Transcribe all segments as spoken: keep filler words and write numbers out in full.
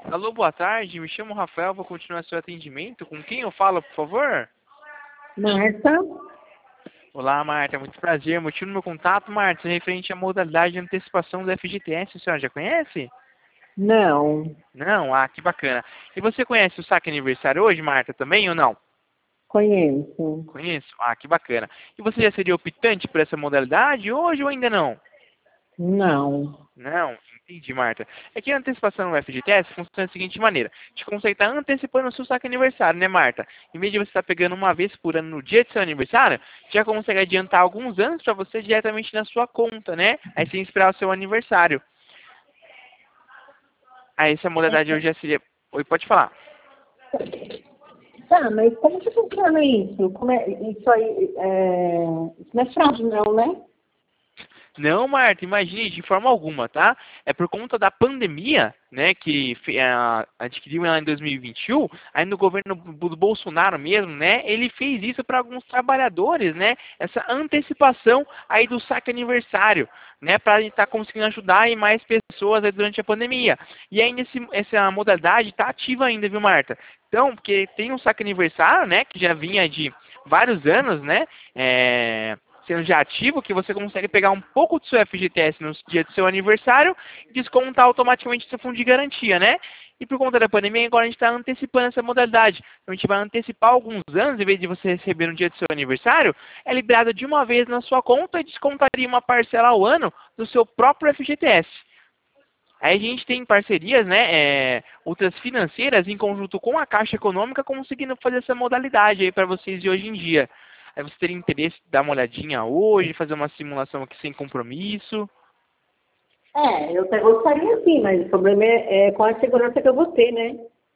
Alô, boa tarde. Me chamo Rafael, vou continuar seu atendimento. Com quem eu falo, por favor? Marta? Olá, Marta. Muito prazer. Motivo do meu contato, Marta, é referente à modalidade de antecipação do F G T S. A senhora já conhece? Não. Não? Ah, que bacana. E você conhece o saque aniversário hoje, Marta, também ou não? Conheço. Conheço? Ah, que bacana. E você já seria optante por essa modalidade hoje ou ainda não? Não. Não, entendi, Marta. É que a antecipação no F G T S funciona da seguinte maneira. A gente consegue estar antecipando o seu saque aniversário, né, Marta? Em vez de você estar pegando uma vez por ano no dia do seu aniversário, já consegue adiantar alguns anos para você diretamente na sua conta, né? Aí sem esperar o seu aniversário. Aí essa modalidade hoje já seria... Oi, pode falar. Tá, mas como que funciona isso? Como é, isso aí, é, isso não é fraude não, né? Não, Marta, imagine de forma alguma, tá? É por conta da pandemia, né, que uh, adquiriu ela em dois mil e vinte e um, aí no governo do Bolsonaro mesmo, né, ele fez isso para alguns trabalhadores, né, essa antecipação aí do saque aniversário, né, para a gente estar tá conseguindo ajudar aí mais pessoas aí durante a pandemia. E ainda esse, essa modalidade está ativa ainda, viu, Marta? Então, porque tem um saque aniversário, né, que já vinha de vários anos, né, é... sendo já ativo, que você consegue pegar um pouco do seu F G T S no dia do seu aniversário e descontar automaticamente o seu fundo de garantia, né? E por conta da pandemia, agora a gente está antecipando essa modalidade. Então a gente vai antecipar alguns anos, em vez de você receber no dia do seu aniversário, é liberado de uma vez na sua conta e descontaria uma parcela ao ano do seu próprio F G T S. Aí a gente tem parcerias, né, é, outras financeiras em conjunto com a Caixa Econômica conseguindo fazer essa modalidade aí para vocês de hoje em dia. Aí você teria interesse de dar uma olhadinha hoje, fazer uma simulação aqui sem compromisso? É, eu até gostaria sim, mas o problema é, é com a segurança que eu vou ter, né?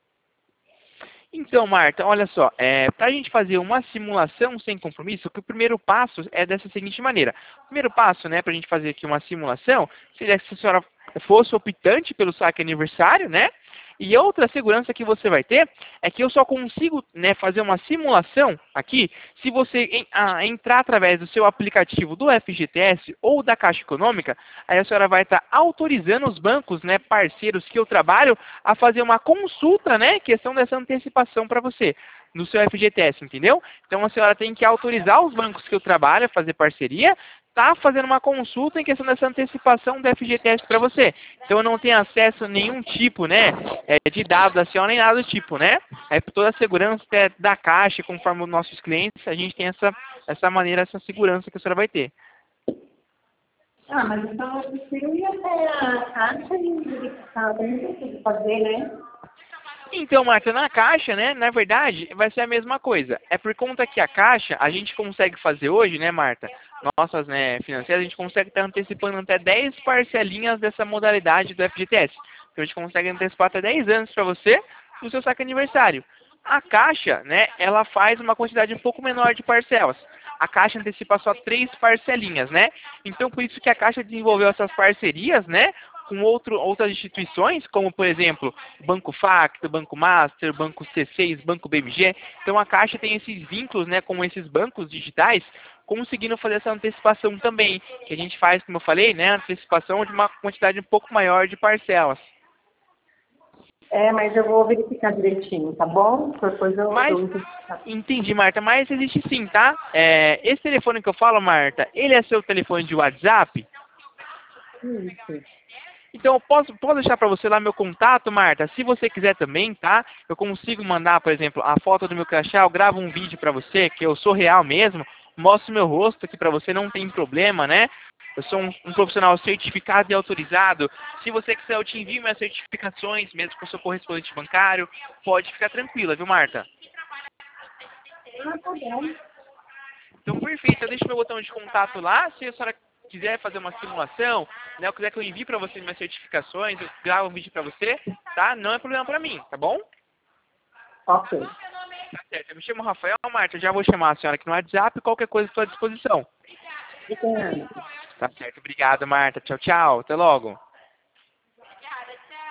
Então, Marta, olha só, é, para a gente fazer uma simulação sem compromisso, que o primeiro passo é dessa seguinte maneira. O primeiro passo, né, para a gente fazer aqui uma simulação, seria que se a senhora fosse optante pelo saque aniversário, né? E outra segurança que você vai ter é que eu só consigo, né, fazer uma simulação aqui se você em, a, entrar através do seu aplicativo do F G T S ou da Caixa Econômica. Aí a senhora vai estar autorizando os bancos, né, parceiros que eu trabalho a fazer uma consulta, né, questão dessa antecipação para você no seu F G T S, entendeu? Então a senhora tem que autorizar os bancos que eu trabalho a fazer parceria, tá fazendo uma consulta em questão dessa antecipação do F G T S para você. Então eu não tenho acesso a nenhum tipo, né, é, de dados da senhora nem nada do tipo, né? É por toda a segurança é, da Caixa, conforme os nossos clientes, a gente tem essa, essa maneira, essa segurança que a senhora vai ter. Ah, mas então eu prefiro ir até a caixa e verificar, eu não preciso fazer, né? Então, Marta, na Caixa, né, na verdade, vai ser a mesma coisa. É por conta que a Caixa, a gente consegue fazer hoje, né, Marta, nossas, né, financeiras, a gente consegue estar antecipando até dez parcelinhas dessa modalidade do F G T S. Então, a gente consegue antecipar até dez anos para você do seu saque aniversário. A Caixa, né, ela faz uma quantidade um pouco menor de parcelas. A Caixa antecipa só três parcelinhas, né? Então, por isso que a Caixa desenvolveu essas parcerias, né, com outro, outras instituições, como, por exemplo, Banco Facto, Banco Master, Banco C seis, Banco B M G. Então, a Caixa tem esses vínculos, né, com esses bancos digitais, conseguindo fazer essa antecipação também, que a gente faz, como eu falei, né, antecipação de uma quantidade um pouco maior de parcelas. É, mas eu vou verificar direitinho, tá bom? Por coisa eu, Mas, eu... entendi, Marta, mas existe sim, tá? É, esse telefone que eu falo, Marta, ele é seu telefone de WhatsApp? Isso. Então, eu posso, posso deixar para você lá meu contato, Marta? Se você quiser também, tá? Eu consigo mandar, por exemplo, a foto do meu crachá, eu gravo um vídeo para você, que eu sou real mesmo, mostro meu rosto aqui para você, não tem problema, né? Eu sou um, um profissional certificado e autorizado. Se você quiser, eu te envio minhas certificações, mesmo com o seu correspondente bancário. Pode ficar tranquila, viu, Marta? Ah, tá bom. Então, perfeito. Eu deixo meu botão de contato lá. Se a senhora quiser fazer uma simulação, né, ou quiser que eu envie para você minhas certificações, eu gravo um vídeo para você, tá? Não é problema para mim, tá bom? Ok. Tá certo. Eu me chamo Rafael, Marta. Eu já vou chamar a senhora aqui no WhatsApp. Qualquer coisa estou à disposição. Obrigada. Tá certo. Obrigado, Marta. Tchau, tchau. Até logo.